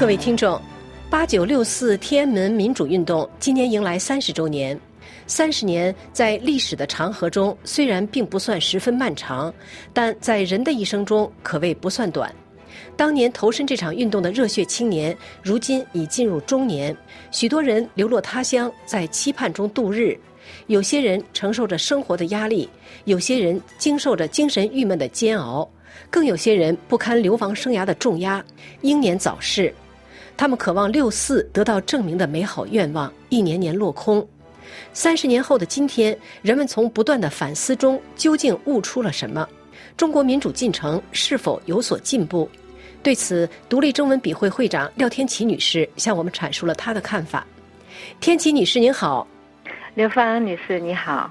各位听众，8964天安门民主运动今年迎来30周年。30年在历史的长河中，虽然并不算十分漫长，但在人的一生中可谓不算短。当年投身这场运动的热血青年，如今已进入中年，许多人流落他乡，在期盼中度日。有些人承受着生活的压力，有些人经受着精神郁闷的煎熬，更有些人不堪流亡生涯的重压，英年早逝。他们渴望6·4得到证明的美好愿望一年年落空。30年后的今天，人们从不断的反思中究竟悟出了什么？中国民主进程是否有所进步？对此，独立中文笔会会长廖天琪女士向我们阐述了她的看法。天琪女士您好。 刘芳女士你好。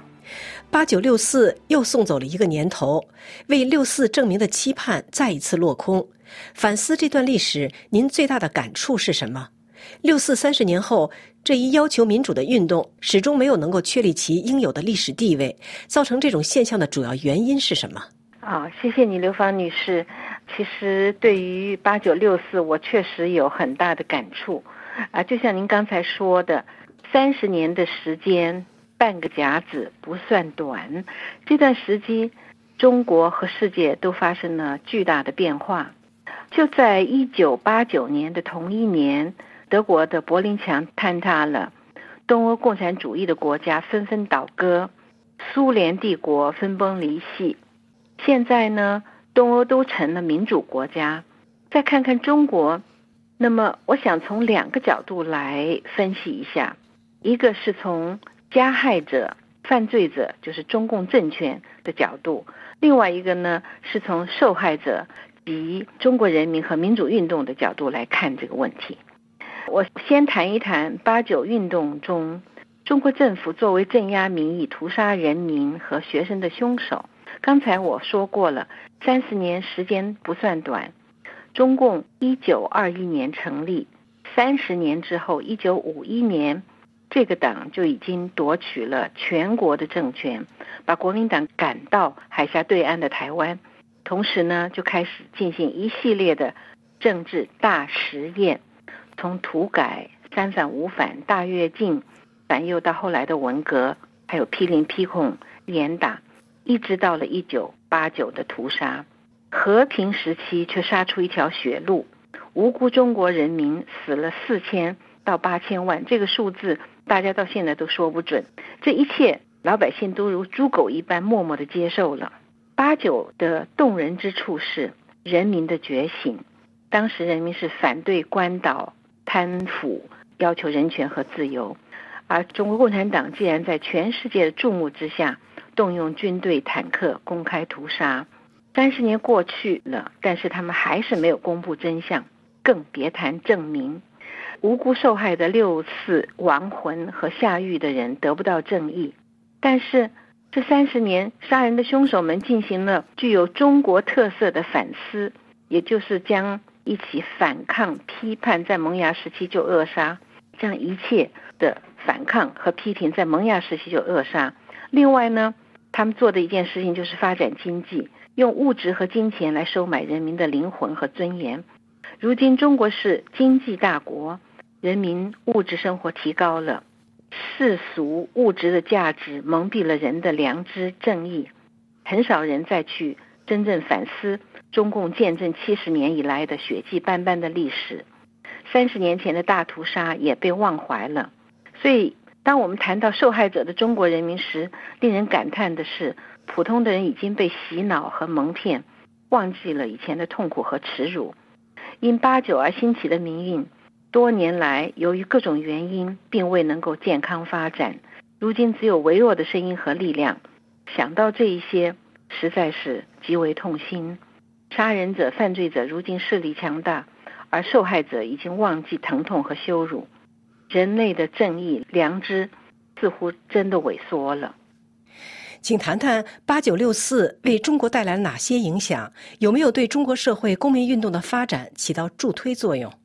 8964又送走了一个年头，为6·4证明的期盼再一次落空。反思这段历史，您最大的感触是什么？6·4 30年后，这一要求民主的运动始终没有能够确立其应有的历史地位，造成这种现象的主要原因是什么？ 谢谢你刘芳女士。其实对于8964我确实有很大的感触就像您刚才说的，30年的时间，半个甲子不算短。这段时期，中国和世界都发生了巨大的变化。就在1989年的同一年，德国的柏林墙坍塌了，东欧共产主义的国家纷纷倒戈，苏联帝国分崩离析。现在呢，东欧都成了民主国家。再看看中国，那么我想从2个角度来分析一下。一个是从加害者、犯罪者，就是中共政权的角度；另外一个呢，是从受害者及中国人民和民主运动的角度来看这个问题。我先谈一谈89运动中，中国政府作为镇压民意、屠杀人民和学生的凶手。刚才我说过了，30年时间不算短。中共1921年成立，30年之后，1951年，这个党就已经夺取了全国的政权，把国民党赶到海峡对岸的台湾。同时呢，就开始进行一系列的政治大实验，从土改、三反五反、大跃进、反右到后来的文革，还有批林批控、严打，一直到了1989的屠杀。和平时期却杀出一条血路，无辜中国人民死了4000到8000万，这个数字大家到现在都说不准。这一切老百姓都如猪狗一般默默地接受了。89的动人之处是人民的觉醒。当时人民是反对官倒、贪腐，要求人权和自由。而中国共产党既然在全世界的注目之下，动用军队、坦克公开屠杀。30年过去了，但是他们还是没有公布真相，更别谈证明。无辜受害的6·4亡魂和下狱的人得不到正义。但是这30年，杀人的凶手们进行了具有中国特色的反思，也就是将一起反抗、批判在萌芽时期就扼杀，将一切的反抗和批评在萌芽时期就扼杀。另外呢，他们做的一件事情就是发展经济，用物质和金钱来收买人民的灵魂和尊严。如今中国是经济大国，人民物质生活提高了，世俗物质的价值蒙蔽了人的良知正义，很少人再去真正反思中共建政70年以来的血迹斑斑的历史。30年前的大屠杀也被忘怀了。所以当我们谈到受害者的中国人民时，令人感叹的是，普通的人已经被洗脑和蒙骗，忘记了以前的痛苦和耻辱。因89而兴起的民运，多年来由于各种原因并未能够健康发展，如今只有微弱的声音和力量。想到这一些，实在是极为痛心。杀人者、犯罪者如今势力强大，而受害者已经忘记疼痛和羞辱。人类的正义、良知似乎真的萎缩了。 请谈谈8964为中国带来了哪些影响？有没有对中国社会公民运动的发展起到助推作用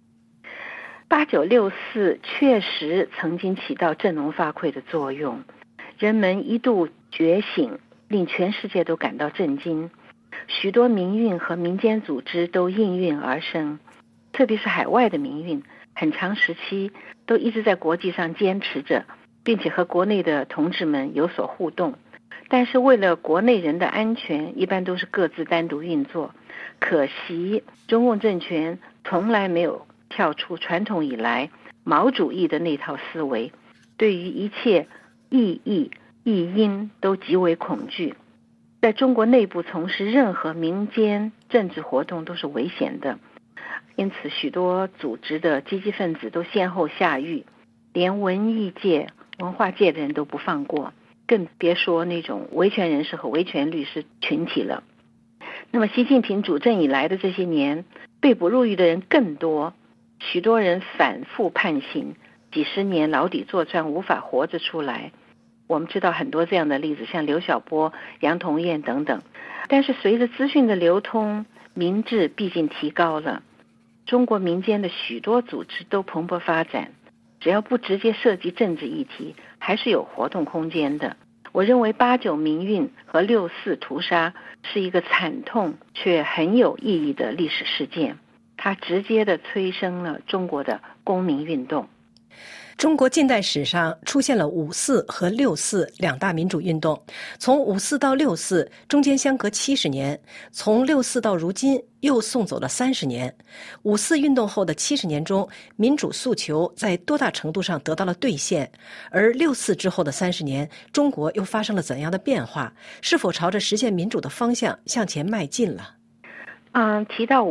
？8964确实曾经起到振聋发聩的作用，人们一度觉醒，令全世界都感到震惊。许多民运和民间组织都应运而生。 特别是海外的民运，很长时期都一直在国际上坚持着，并且和国内的同志们有所互动。但是为了国内人的安全，一般都是各自单独运作。可惜中共政权从来没有跳出传统以来毛主义的那套思维，对于一切异议异因都极为恐惧。在中国内部从事任何民间政治活动都是危险的，因此许多组织的积极分子都先后下狱，连文艺界文化界的人都不放过，更别说那种维权人士和维权律师群体了。那么习近平主政以来的这些年，被捕入狱的人更多，许多人反复判刑，几十年牢底坐穿，无法活着出来。我们知道很多这样的例子，像刘晓波、杨同艳等等。但是随着资讯的流通，民智毕竟提高了，中国民间的许多组织都蓬勃发展，只要不直接涉及政治议题，还是有活动空间的。我认为89民运和6·4屠杀是一个惨痛却很有意义的历史事件，它直接地催生了中国的公民运动。 中国近代史上出现了5·4和6·4两大民主运动，从5·4到6·4中间相隔70年，从6·4到如今又送走了30年。5·4运动后的70年中，民主诉求在多大程度上得到了兑现？而6·4之后的30年，中国又发生了怎样的变化？是否朝着实现民主的方向向前迈进了？ 提到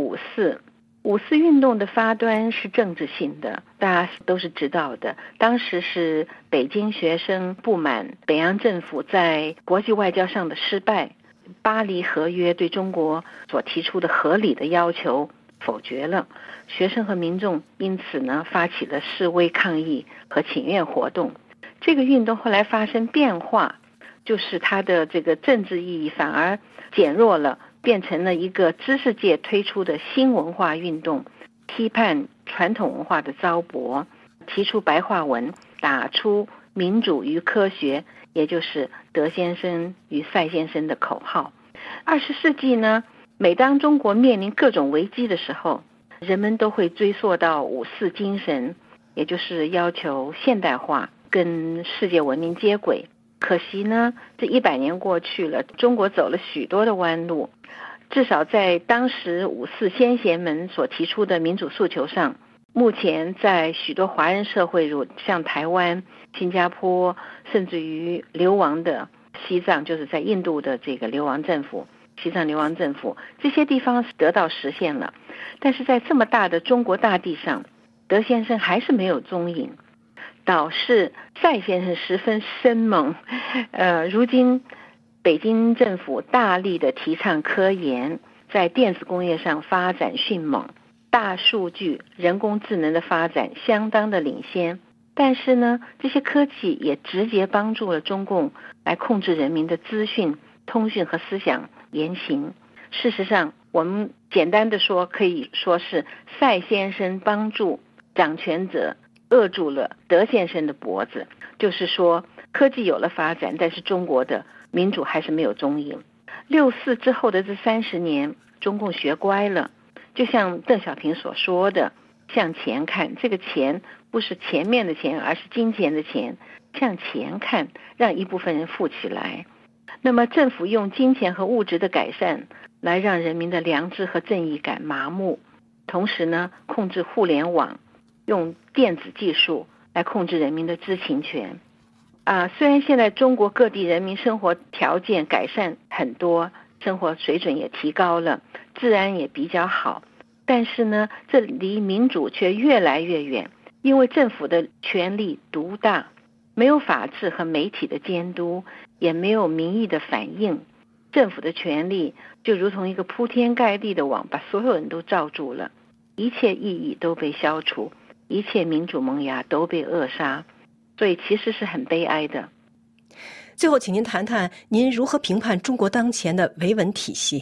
5·4运动的发端是政治性的，大家都是知道的。当时是北京学生不满北洋政府在国际外交上的失败，巴黎合约对中国所提出的合理的要求否决了，学生和民众因此呢发起了示威抗议和请愿活动。这个运动后来发生变化，就是它的这个政治意义反而减弱了，变成了一个知识界推出的新文化运动，批判传统文化的糟粕，提出白话文，打出民主与科学，也就是德先生与赛先生的口号。20世纪呢，每当中国面临各种危机的时候，人们都会追溯到5·4精神，也就是要求现代化跟世界文明接轨。可惜呢，这100年过去了，中国走了许多的弯路，至少在当时5·4先贤们所提出的民主诉求上，目前在许多华人社会，如像台湾、新加坡，甚至于流亡的西藏，就是在印度的这个流亡政府，西藏流亡政府，这些地方得到实现了。但是在这么大的中国大地上，德先生还是没有踪影，倒是赛先生十分生猛。如今北京政府大力的提倡科研，在电子工业上发展迅猛，大数据、人工智能的发展相当的领先。但是呢，这些科技也直接帮助了中共来控制人民的资讯、通讯和思想言行。事实上，我们简单的说，可以说是赛先生帮助掌权者扼住了德先生的脖子。就是说，科技有了发展，但是中国的民主还是没有踪影。6·4之后的这30年，中共学乖了，就像邓小平所说的，向前看，这个钱不是前面的钱，而是金钱的钱，向前看，让一部分人富起来。那么政府用金钱和物质的改善来让人民的良知和正义感麻木，同时呢，控制互联网，用电子技术来控制人民的知情权。虽然现在中国各地人民生活条件改善很多，生活水准也提高了，治安也比较好，但是呢，这离民主却越来越远，因为政府的权力独大，没有法治和媒体的监督，也没有民意的反应，政府的权力就如同一个铺天盖地的网，把所有人都罩住了，一切意义都被消除，一切民主萌芽都被扼杀，所以其实是很悲哀的。 最后请您谈谈您如何评判中国当前的维稳体系？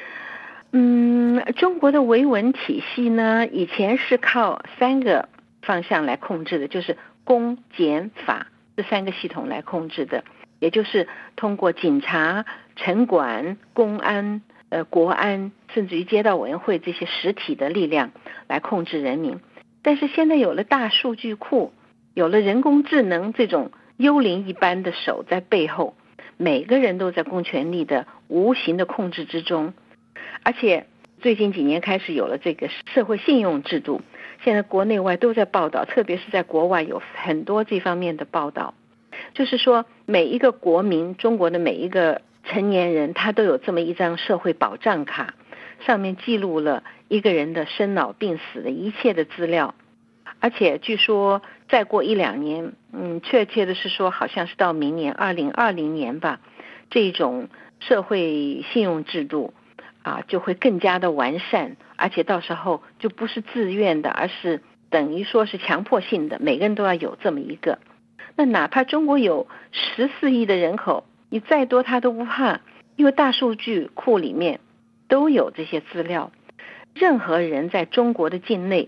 中国的维稳体系呢，以前是靠3个方向来控制的，就是公检法这3个系统来控制的，也就是通过警察、城管、公安国安，甚至于街道委员会这些实体的力量来控制人民。但是现在有了大数据库，有了人工智能这种幽灵一般的手在背后，每个人都在公权力的无形的控制之中。而且最近几年开始有了这个社会信用制度，现在国内外都在报道，特别是在国外有很多这方面的报道，就是说每一个国民，中国的每一个成年人，他都有这么一张社会保障卡，上面记录了一个人的生老病死的一切的资料。而且据说再过1-2年，确切的是说好像是到明年2020年吧，这种社会信用制度就会更加的完善，而且到时候就不是自愿的，而是等于说是强迫性的，每个人都要有这么一个。那哪怕中国有14亿的人口，你再多他都不怕，因为大数据库里面都有这些资料，任何人在中国的境内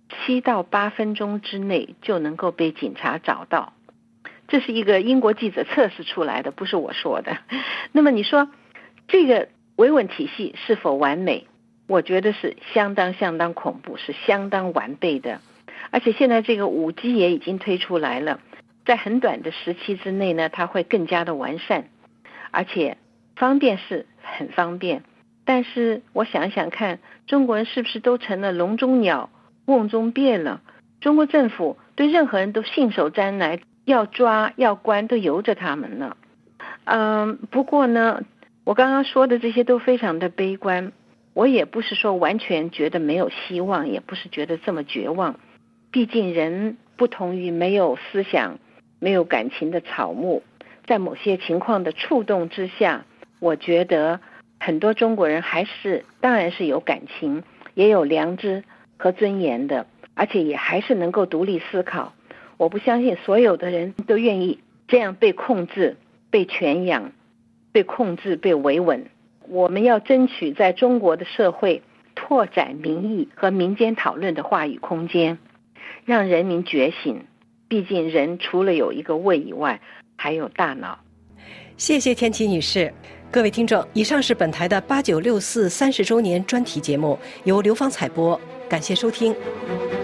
7到8分钟之内就能够被警察找到。这是一个英国记者测试出来的，不是我说的。那么你说这个维稳体系是否完美？我觉得是相当恐怖，是相当完备的。而且现在这个5G 也已经推出来了，在很短的时期之内呢，它会更加的完善，而且方便是很方便。但是我想想看，中国人是不是都成了笼中鸟瓮中鳖了？中国政府对任何人都信手拈来，要抓要关都由着他们了。不过呢，我刚刚说的这些都非常的悲观，我也不是说完全觉得没有希望，也不是觉得这么绝望。毕竟人不同于没有思想没有感情的草木，在某些情况的触动之下，我觉得很多中国人当然是有感情，也有良知和尊严的，而且也还是能够独立思考。我不相信所有的人都愿意这样被控制、被圈养、被控制、被维稳。我们要争取在中国的社会拓展民意和民间讨论的话语空间，让人民觉醒。毕竟人除了有一个胃以外，还有大脑。 谢谢天琪女士。各位听众，以上是本台的896430周年专题节目，由刘芳采播，感谢收听。